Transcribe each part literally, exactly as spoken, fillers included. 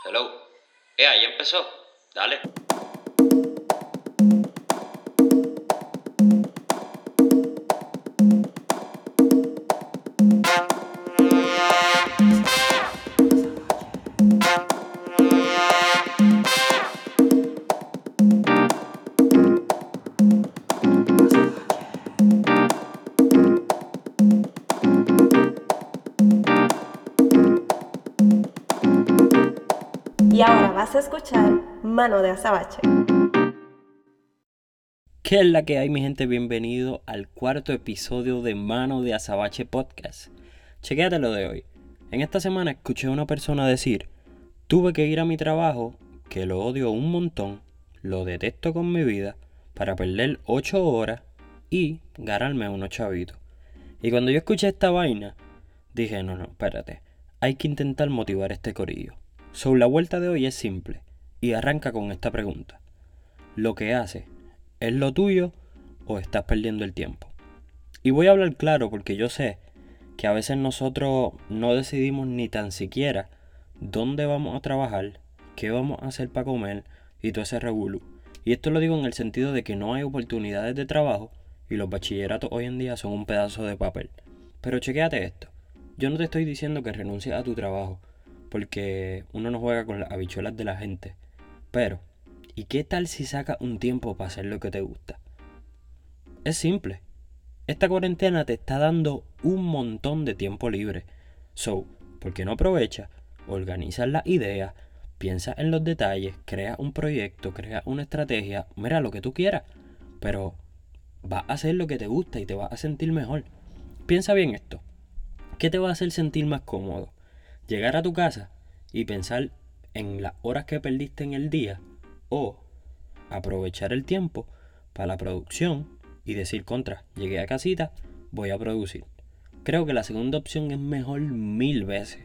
Hello. Eh, ahí empezó. Dale. Y ahora vas a escuchar Mano de Azabache. ¿Qué es la que hay, mi gente? Bienvenido al cuarto episodio de Mano de Azabache Podcast. Chequéate lo de hoy. En esta semana escuché a una persona decir: tuve que ir a mi trabajo, que lo odio un montón, lo detesto con mi vida, para perder ocho horas y ganarme unos chavitos. Y cuando yo escuché esta vaina, dije, no, no, espérate, hay que intentar motivar este corillo. So, la vuelta de hoy es simple y arranca con esta pregunta: ¿lo que haces es lo tuyo o estás perdiendo el tiempo? Y voy a hablar claro porque yo sé que a veces nosotros no decidimos ni tan siquiera dónde vamos a trabajar, qué vamos a hacer para comer y todo ese revolú. Y esto lo digo en el sentido de que no hay oportunidades de trabajo y los bachilleratos hoy en día son un pedazo de papel. Pero chequéate esto. Yo no te estoy diciendo que renuncies a tu trabajo, porque uno no juega con las habichuelas de la gente. Pero, ¿y qué tal si sacas un tiempo para hacer lo que te gusta? Es simple. Esta cuarentena te está dando un montón de tiempo libre. So, ¿por qué no aprovechas? Organizas las ideas, piensas en los detalles, creas un proyecto, creas una estrategia, mira lo que tú quieras. Pero vas a hacer lo que te gusta y te vas a sentir mejor. Piensa bien esto. ¿Qué te va a hacer sentir más cómodo? ¿Llegar a tu casa y pensar en las horas que perdiste en el día? ¿O aprovechar el tiempo para la producción y decir, contra, llegué a casita, voy a producir? Creo que la segunda opción es mejor mil veces.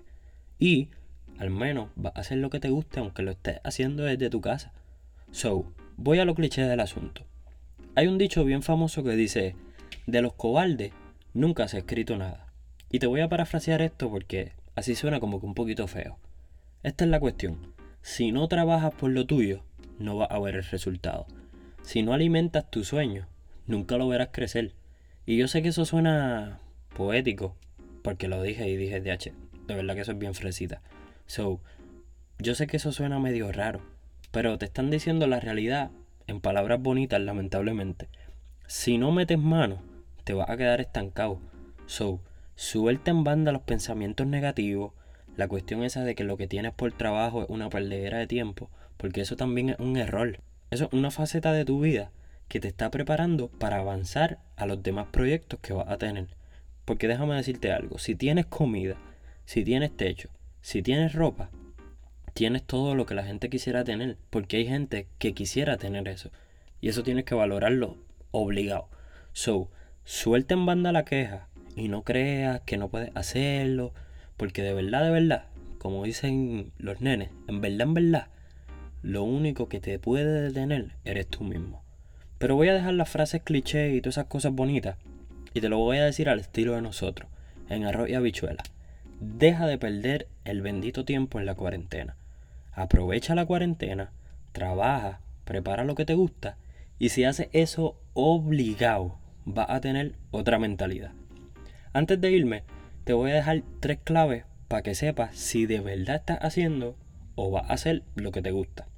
Y al menos vas a hacer lo que te guste aunque lo estés haciendo desde tu casa. So, voy a lo cliché del asunto. Hay un dicho bien famoso que dice: de los cobardes nunca se ha escrito nada. Y te voy a parafrasear esto porque así suena como que un poquito feo. Esta es la cuestión. Si no trabajas por lo tuyo, no vas a ver el resultado. Si no alimentas tus sueños, nunca lo verás crecer. Y yo sé que eso suena poético, porque lo dije y dije, D H, de verdad que eso es bien fresita. So, yo sé que eso suena medio raro, pero te están diciendo la realidad en palabras bonitas, lamentablemente. Si no metes mano, te vas a quedar estancado. So, suelta en banda los pensamientos negativos, la cuestión esa de que lo que tienes por trabajo es una perdedera de tiempo, porque eso también es un error. Eso es una faceta de tu vida que te está preparando para avanzar a los demás proyectos que vas a tener. Porque déjame decirte algo, si tienes comida, si tienes techo, si tienes ropa, tienes todo lo que la gente quisiera tener, porque hay gente que quisiera tener eso. Y eso tienes que valorarlo obligado. So, suelta en banda la queja y no creas que no puedes hacerlo, porque de verdad, de verdad, como dicen los nenes, en verdad, en verdad, lo único que te puede detener eres tú mismo. Pero voy a dejar las frases cliché y todas esas cosas bonitas y te lo voy a decir al estilo de nosotros, en arroz y habichuela. Deja de perder el bendito tiempo en la cuarentena. Aprovecha la cuarentena, trabaja, prepara lo que te gusta y si haces eso obligado, vas a tener otra mentalidad. Antes de irme, te voy a dejar tres claves para que sepas si de verdad estás haciendo o vas a hacer lo que te gusta.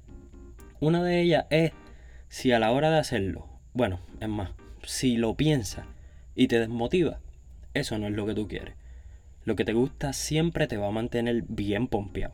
Una de ellas es si a la hora de hacerlo, bueno, es más, si lo piensas y te desmotiva, eso no es lo que tú quieres. Lo que te gusta siempre te va a mantener bien pompeado.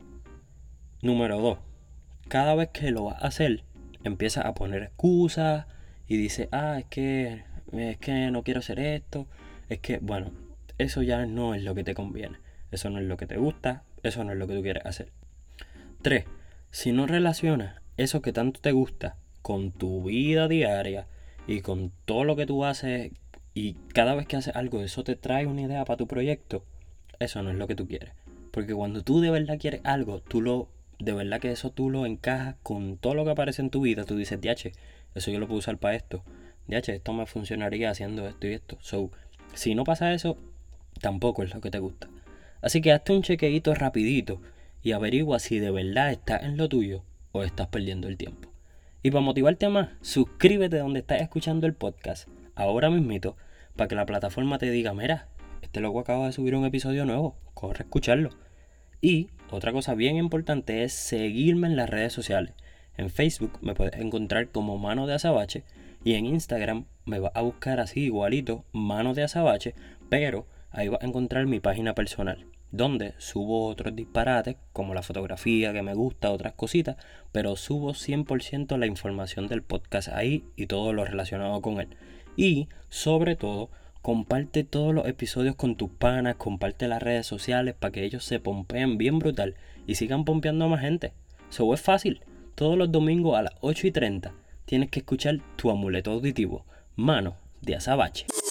Número dos. Cada vez que lo vas a hacer, empiezas a poner excusas y dices, ah, es que, es que no quiero hacer esto. Es que, bueno, eso ya no es lo que te conviene. Eso no es lo que te gusta. Eso no es lo que tú quieres hacer. tres. Si no relacionas eso que tanto te gusta con tu vida diaria y con todo lo que tú haces y cada vez que haces algo, eso te trae una idea para tu proyecto, eso no es lo que tú quieres. Porque cuando tú de verdad quieres algo, tú lo, de verdad que eso tú lo encajas con todo lo que aparece en tu vida. Tú dices, D H, eso yo lo puedo usar para esto. D H, esto me funcionaría haciendo esto y esto. So, si no pasa eso, tampoco es lo que te gusta. Así que hazte un chequeíto rapidito y averigua si de verdad estás en lo tuyo o estás perdiendo el tiempo. Y para motivarte más, suscríbete donde estás escuchando el podcast ahora mismito para que la plataforma te diga, mira, este loco acaba de subir un episodio nuevo, corre a escucharlo. Y otra cosa bien importante es seguirme en las redes sociales. En Facebook me puedes encontrar como Mano de Azabache y en Instagram me vas a buscar así igualito, Mano de Azabache, pero ahí vas a encontrar mi página personal, donde subo otros disparates como la fotografía que me gusta, otras cositas, pero subo cien por ciento la información del podcast ahí y todo lo relacionado con él. Y sobre todo, comparte todos los episodios con tus panas, comparte las redes sociales para que ellos se pompeen bien brutal y sigan pompeando a más gente. Eso es fácil. Todos los domingos a las ocho y treinta tienes que escuchar tu amuleto auditivo, Mano de Azabache.